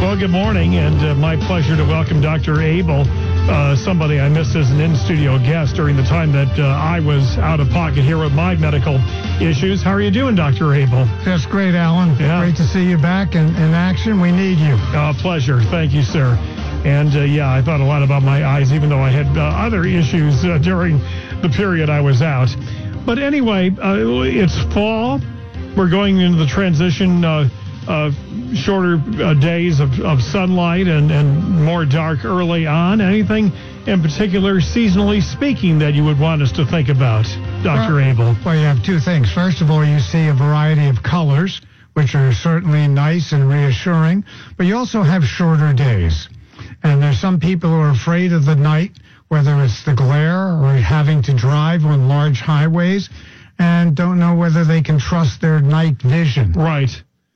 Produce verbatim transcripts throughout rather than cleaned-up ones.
Well, good morning, and uh, my pleasure to welcome Doctor Abel, uh, somebody I missed as an in-studio guest during the time that uh, I was out of pocket here with my medical issues. How are you doing, Doctor Abel? That's great, Alan. Yeah. Great to see you back in, in action. We need you. Uh, pleasure. Thank you, sir. And, uh, yeah, I thought a lot about my eyes, even though I had uh, other issues uh, during the period I was out. But anyway, uh, it's fall. We're going into the transition uh Uh, shorter uh, days of, of sunlight and, and more dark early on. Anything in particular, seasonally speaking, that you would want us to think about, Doctor Well, Abel? well, you have two things. First of all, you see a variety of colors, which are certainly nice and reassuring, but you also have shorter days. And there's some people who are afraid of the night, whether it's the glare or having to drive on large highways, and don't know whether they can trust their night vision. Right.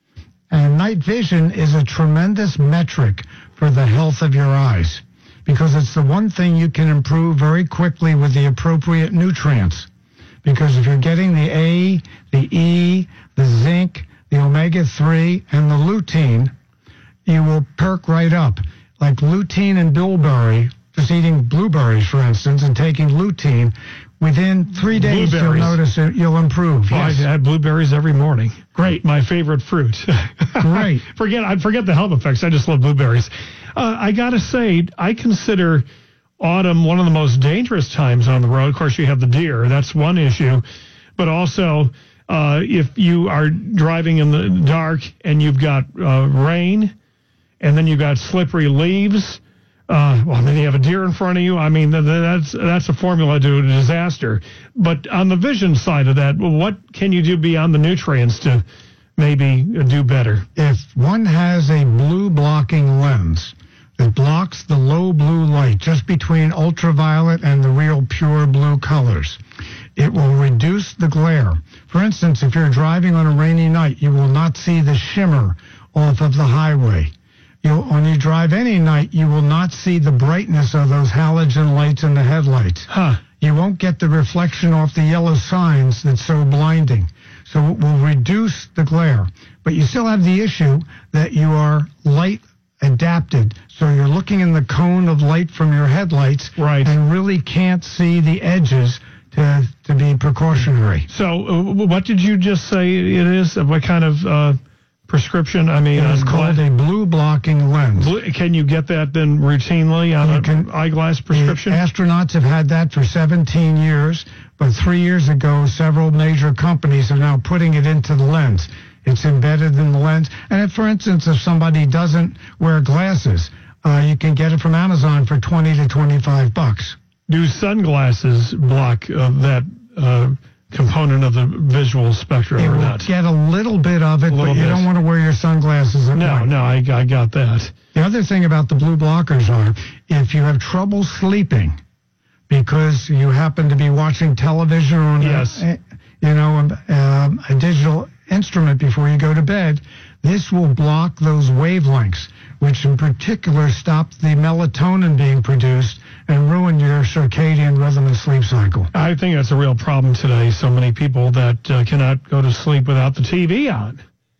And night vision is a tremendous metric for the health of your eyes because it's the one thing you can improve very quickly with the appropriate nutrients. Because if you're getting the A, the E, the zinc, the omega three, and the lutein, you will perk right up. Like lutein and bilberry, just eating blueberries, for instance, and taking lutein, within three days you'll notice it, you'll improve. Oh, Yes. I have blueberries every morning. Great, my favorite fruit. Great. forget I forget the health effects. I just love blueberries. Uh, I gotta say, I consider autumn one of the most dangerous times on the road. Of course, you have the deer. That's one issue, but also uh, if you are driving in the dark and you've got uh, rain, and then you've got slippery leaves. Uh, well, then you have a deer in front of you. I mean, that's that's a formula to a disaster. But on the vision side of that, what can you do beyond the nutrients to maybe do better? If one has a blue blocking lens that blocks the low blue light just between ultraviolet and the real pure blue colors, it will reduce the glare. For instance, if you're driving on a rainy night, you will not see the shimmer off of the highway. You, when you drive any night, you will not see the brightness of those halogen lights in the headlights. Huh. You won't get the reflection off the yellow signs that's so blinding. So it will reduce the glare. But you still have the issue that you are light adapted. So you're looking in the cone of light from your headlights right. and really can't see the edges to, to be precautionary. So uh, what did you just say it is? What kind of... Uh prescription? I mean, it is uh, called a blue blocking lens. Blue, can you get that then routinely on an eyeglass prescription? Astronauts have had that for seventeen years, but three years ago, several major companies are now putting it into the lens. It's embedded in the lens. And if, for instance, if somebody doesn't wear glasses, uh, you can get it from Amazon for twenty to twenty-five bucks. Do sunglasses block uh, that uh, component of the visual spectrum it or will not? Get a little bit of it, but you bit. don't want to wear your sunglasses at No, night. no, I, I got that. The other thing about the blue blockers are, if you have trouble sleeping because you happen to be watching television on yes. a, you know, a, a digital instrument before you go to bed, this will block those wavelengths, which in particular stop the melatonin being produced and ruin your circadian rhythm and sleep cycle. I think that's a real problem today. So many people that uh, cannot go to sleep without the T V on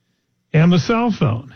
and the cell phone.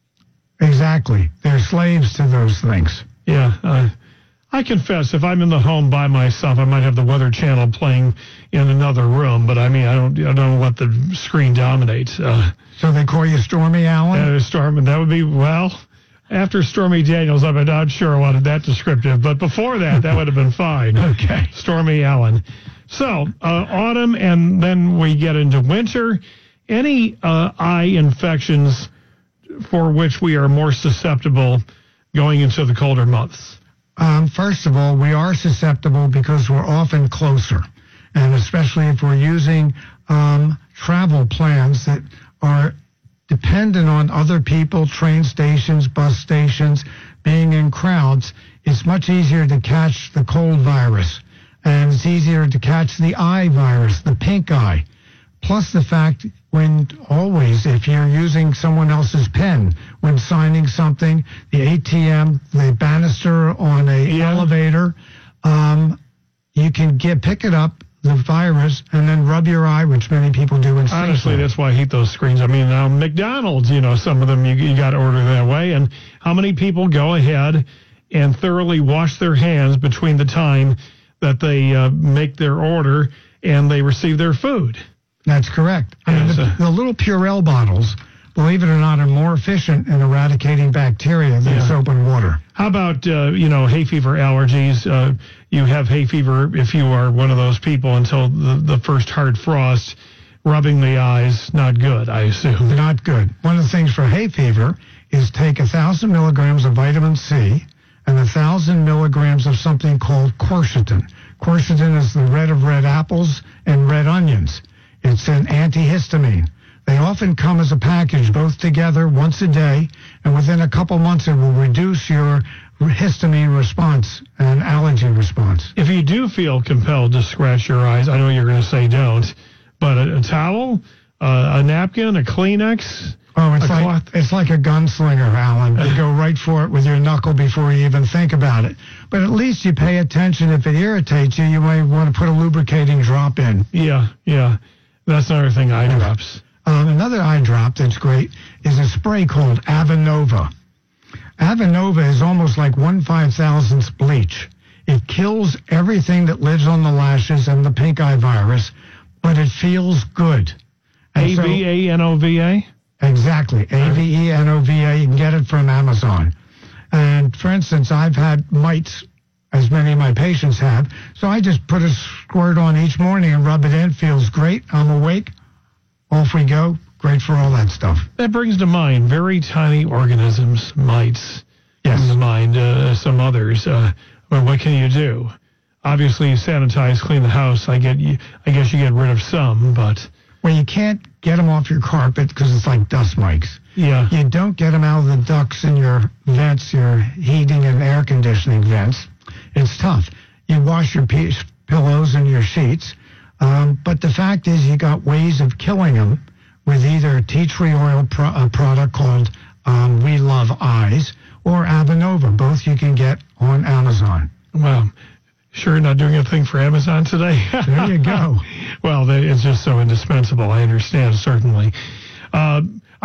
Exactly. They're slaves to those things. Yeah. Uh, I confess, if I'm in the home by myself, I might have the Weather Channel playing in another room, but I mean, I don't, I don't let the screen dominate. Uh, so they call you Stormy Allen? Uh, Storm, that would be, well... After Stormy Daniels, I'm not sure I wanted that descriptive, but before that, that would have been fine. Okay. Stormy Allen. So, uh, autumn, and then we get into winter. Any uh, eye infections for which we are more susceptible going into the colder months? Um, first of all, we are susceptible because we're often closer, and especially if we're using um, travel plans that are dependent on other people, train stations, bus stations, being in crowds, it's much easier to catch the cold virus. And it's easier to catch the eye virus, the pink eye. Plus the fact when always, if you're using someone else's pen, when signing something, the A T M, the banister on a yeah. elevator, um, you can get pick it up. the virus and then rub your eye, which many people do in Honestly, that's why I hate those screens. I mean, now McDonald's, you know, some of them you, you got to order that way. And how many people go ahead and thoroughly wash their hands between the time that they uh, make their order and they receive their food? That's correct. I mean, the, the little Purell bottles, believe it or not, are more efficient in eradicating bacteria than Yeah. soap and water. How about, uh, you know, hay fever allergies? Uh, you have hay fever if you are one of those people until the, the first hard frost. Rubbing the eyes, not good, I assume. Not good. One of the things for hay fever is take one thousand milligrams of vitamin C and one thousand milligrams of something called quercetin. Quercetin is the red of red apples and red onions. It's an antihistamine. They often come as a package, both together once a day, and within a couple months it will reduce your histamine response and allergy response. If you do feel compelled to scratch your eyes, I know you're going to say don't, but a, a towel, uh, a napkin, a Kleenex, Oh, it's a like cloth. it's like a gunslinger, Alan. You go right for it with your knuckle before you even think about it. But at least you pay attention. If it irritates you, you might want to put a lubricating drop in. Yeah, yeah. That's another thing, eye drops. Um, another eye drop that's great is a spray called Avenova. Avenova is almost like one five thousandth bleach. It kills everything that lives on the lashes and the pink eye virus, but it feels good. And A so- V A N O V A? Exactly. A V E N O V A. You can get it from Amazon. And for instance, I've had mites, as many of my patients have. So I just put a squirt on each morning and rub it in. Feels great. I'm awake. Off we go. Great for all that stuff. That brings to mind very tiny organisms, mites. Yes. Come to mind, uh, some others. Uh, well, what can you do? Obviously, you sanitize, clean the house. I get, you, I guess you get rid of some, but Well, you can't get them off your carpet because it's like dust mites. yeah, You don't get them out of the ducts in your vents, your heating and air conditioning vents. It's tough. You wash your p- pillows and your sheets. Um, but the fact is you got ways of killing them with either tea tree oil pro- a product called um, We Love Eyes or Avenova. Both you can get on Amazon. well, sure, not doing a thing for Amazon today. There you go. Well, they, it's just so indispensable. I understand, certainly. Uh,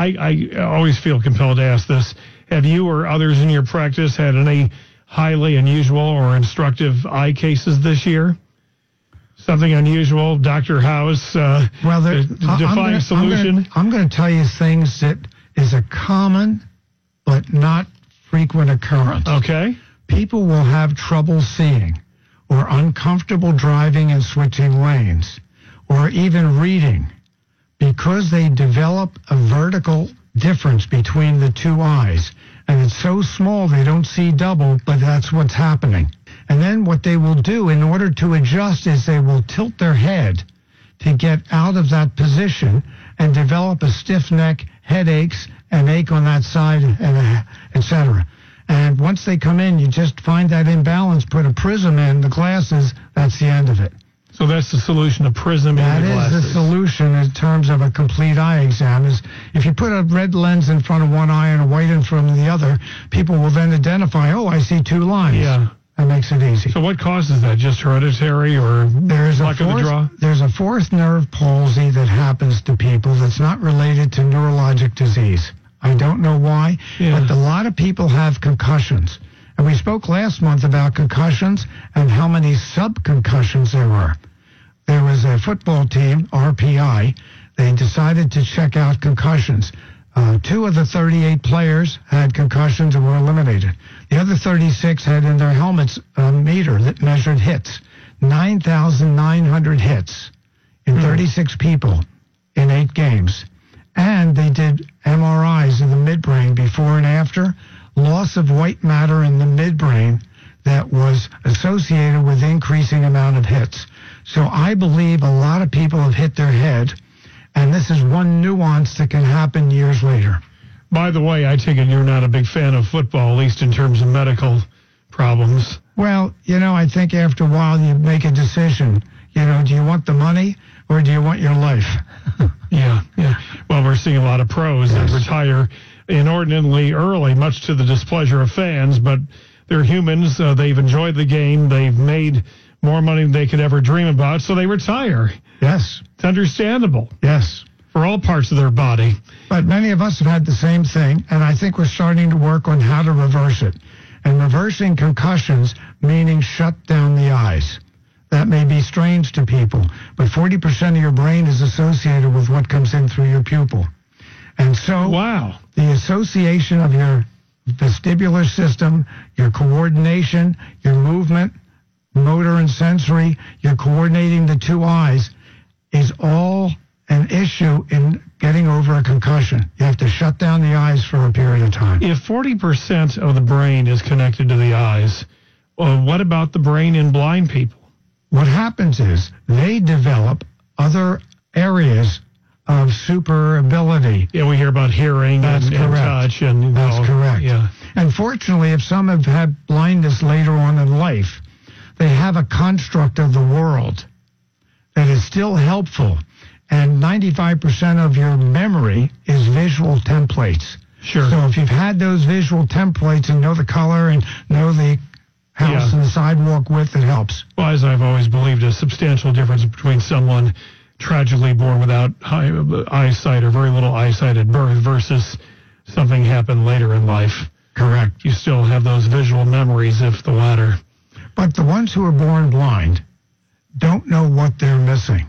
I, I always feel compelled to ask this. Have you or others in your practice had any highly unusual or instructive eye cases this year? Something unusual, Doctor House, uh, Well, there, uh, defying solution? I'm going to tell you things that is a common but not frequent occurrence. Okay. People will have trouble seeing or uncomfortable driving and switching lanes or even reading because they develop a vertical difference between the two eyes. And it's so small they don't see double, but that's what's happening. And then what they will do in order to adjust is they will tilt their head to get out of that position and develop a stiff neck, headaches, and ache on that side, and et cetera. And once they come in, you just find that imbalance, put a prism in the glasses, that's the end of it. So that's the solution, a prism That in the is glasses. the solution in terms of a complete eye exam. Is if you put a red lens in front of one eye and a white in front of the other, people will then identify, oh, I see two lines. Yeah. That makes it easy. So what causes that? Just hereditary or There's a, luck of the draw? fourth, there's a fourth nerve palsy that happens to people that's not related to neurologic disease. I don't know why, Yeah. but a lot of people have concussions. And we spoke last month about concussions and how many sub-concussions there were. There was a football team, R P I. They decided to check out concussions. Uh, two of the thirty-eight players had concussions and were eliminated. The other thirty-six had in their helmets a meter that measured hits. nine thousand nine hundred hits in thirty-six people in eight games. And they did M R Is of the midbrain before and after. Loss of white matter in the midbrain that was associated with increasing amount of hits. So I believe a lot of people have hit their head, and this is one nuance that can happen years later. By the way, I take it you're not a big fan of football, at least in terms of medical problems. Well, you know, I think after a while you make a decision. You know, do you want the money or do you want your life? Yeah, yeah. Well, we're seeing a lot of pros that Yes. retire inordinately early, much to the displeasure of fans, but they're humans. Uh, they've enjoyed the game. They've made more money than they could ever dream about, so they retire. Yes. It's understandable. Yes. For all parts of their body. But many of us have had the same thing, and I think we're starting to work on how to reverse it. And reversing concussions, meaning shut down the eyes. That may be strange to people, but forty percent of your brain is associated with what comes in through your pupil. And so wow. the association of your vestibular system, your coordination, your movement, motor and sensory, you're coordinating the two eyes, is all an issue in getting over a concussion. You have to shut down the eyes for a period of time. If forty percent of the brain is connected to the eyes, well, what about the brain in blind people? What happens is they develop other areas of super ability. Yeah, we hear about hearing That's and, and touch. And, That's well, correct. Yeah. And fortunately, if some have had blindness later on in life, they have a construct of the world that is still helpful. And ninety-five percent of your memory is visual templates. Sure. So if you've had those visual templates and know the color and know the house yeah. and the sidewalk width, it helps. Well, as I've always believed, a substantial difference between someone tragically born without high, eyesight or very little eyesight at birth versus something happened later in life. Correct. You still have those visual memories, if the latter. But the ones who are born blind don't know what they're missing.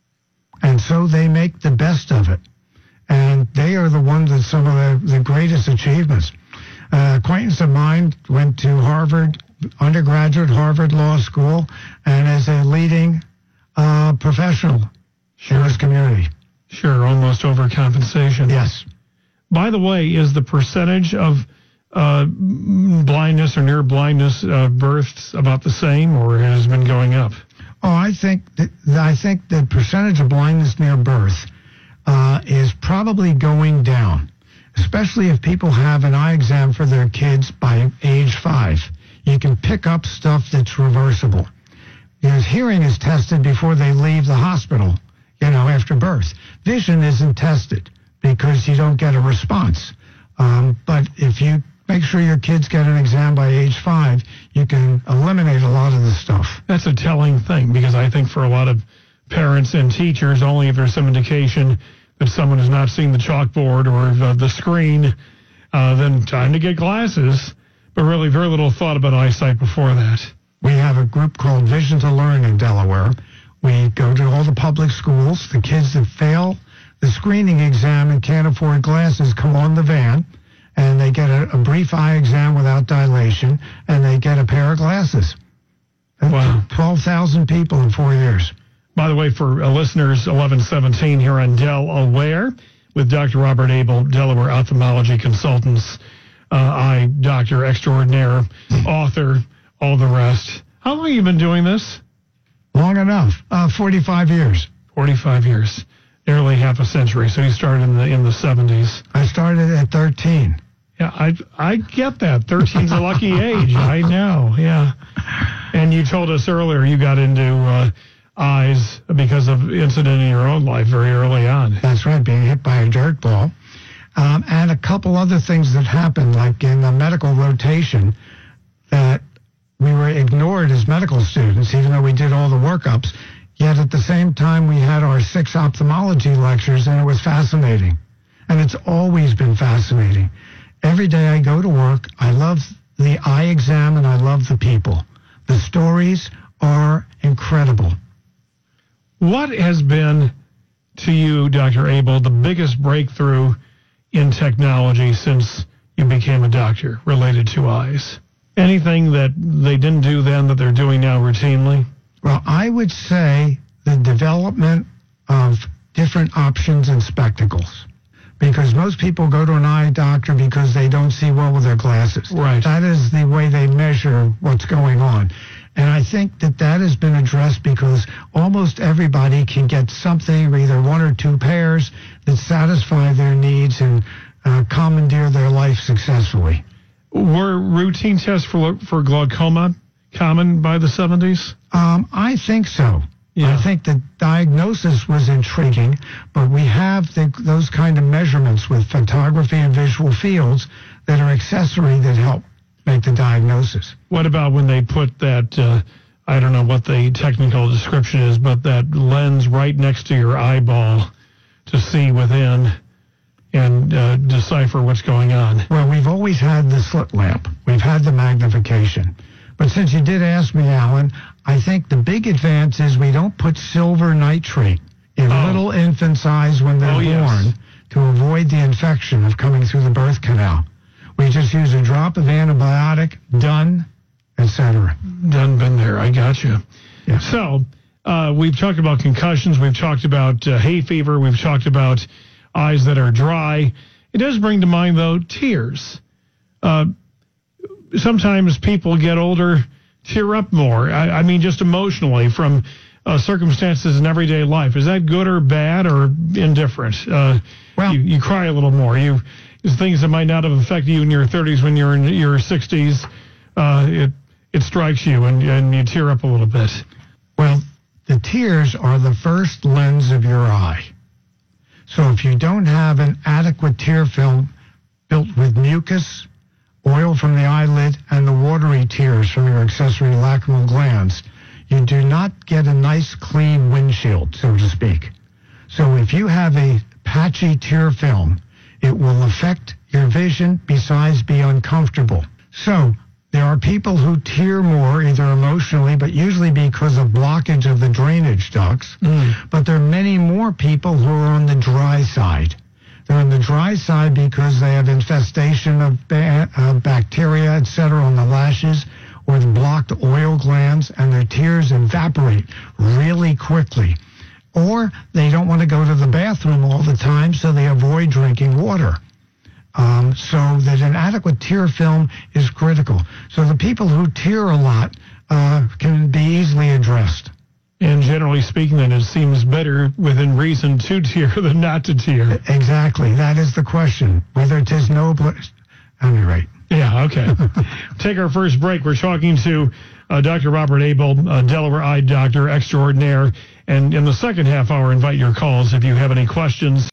And so they make the best of it. And they are the ones that some of the, the greatest achievements. Uh, acquaintance of mine went to Harvard, undergraduate, Harvard Law School, and is a leading uh, professional sure. in this community. Sure, almost overcompensation. Yes. By the way, is the percentage of uh, blindness or near blindness uh, births about the same, or has it been going up? Oh, I think that, I think the percentage of blindness near birth uh, is probably going down, especially if people have an eye exam for their kids by age five. You can pick up stuff that's reversible. Because hearing is tested before they leave the hospital, you know, after birth. Vision isn't tested because you don't get a response. Um, but if you make sure your kids get an exam by age five, you can eliminate a lot of the stuff. That's a telling thing, because I think for a lot of parents and teachers, only if there's some indication that someone has not seen the chalkboard or the, the screen, uh, then time to get glasses. But really very little thought about eyesight before that. We have a group called Vision to Learn in Delaware. We go to all the public schools. The kids that fail the screening exam and can't afford glasses come on the van, and they get a, a brief eye exam without dilation, and they get a pair of glasses. Wow. twelve thousand people in four years. By the way, for uh, listeners, eleven seventeen here on Delaware with Doctor Robert Abel, Delaware Ophthalmology Consultants, uh, eye doctor extraordinaire, author, all the rest. How long have you been doing this? Long enough. Uh, forty-five years. forty-five years. Nearly half a century. So you started in the in the seventies. I started at thirteen. Yeah, I I get that. thirteen's a lucky age. I know, yeah. And you told us earlier you got into uh, eyes because of incident in your own life very early on. That's right, being hit by a dirt ball. Um, and a couple other things that happened, like in the medical rotation, that we were ignored as medical students, even though we did all the workups. Yet at the same time, we had our six ophthalmology lectures, and it was fascinating. And it's always been fascinating. Every day I go to work, I love the eye exam, and I love the people. The stories are incredible. What has been, to you, Doctor Abel, the biggest breakthrough in technology since you became a doctor related to eyes? Anything that they didn't do then that they're doing now routinely? Well, I would say the development of different options and spectacles. Because most people go to an eye doctor because they don't see well with their glasses. Right. That is the way they measure what's going on. And I think that that has been addressed because almost everybody can get something, or either one or two pairs, that satisfy their needs and uh, commandeer their life successfully. Were routine tests for for glaucoma common by the seventies? Um, I think so. Yeah. I think the diagnosis was intriguing, but we have the, those kind of measurements with photography and visual fields that are accessory that help make the diagnosis. What about when they put that uh, I don't know what the technical description is, but that lens right next to your eyeball to see within and uh, decipher what's going on. Well, we've always had the slit lamp. We've had the magnification. But since you did ask me, Alan, I think the big advance is we don't put silver nitrate in Oh. little infants' eyes when they're Oh, yes. born to avoid the infection of coming through the birth canal. We just use a drop of antibiotic, done, et cetera. Done, been there. I got you. Yeah. So uh, we've talked about concussions. We've talked about uh, hay fever. We've talked about eyes that are dry. It does bring to mind, though, tears. Uh, sometimes people get older, tear up more. I, I mean, just emotionally from uh, circumstances in everyday life. Is that good or bad or indifferent? Uh, Well- you, you cry a little more. You things that might not have affected you in your thirties when you're in your sixties. Uh, it it strikes you and, and you tear up a little bit. Well, the tears are the first lens of your eye. So if you don't have an adequate tear film built with mucus, oil from the eyelid, and the watery tears from your accessory lacrimal glands, you do not get a nice clean windshield, so to speak. So if you have a patchy tear film, it will affect your vision besides be uncomfortable. So there are people who tear more, either emotionally, but usually because of blockage of the drainage ducts. Mm. But there are many more people who are on the dry side. They're on the dry side because they have infestation of ba- uh, bacteria, et cetera, on the lashes or the blocked oil glands, and their tears evaporate really quickly. Or they don't want to go to the bathroom all the time, so they avoid drinking water. Um, so that an adequate tear film is critical. So the people who tear a lot uh, can be easily addressed. And generally speaking, then it seems better within reason to tear than not to tear. Exactly. That is the question. Whether it is noble. At any rate. Yeah, okay. Take our first break. We're talking to uh, Doctor Robert Abel, uh, Delaware eye doctor extraordinaire. And in the second half hour, invite your calls if you have any questions.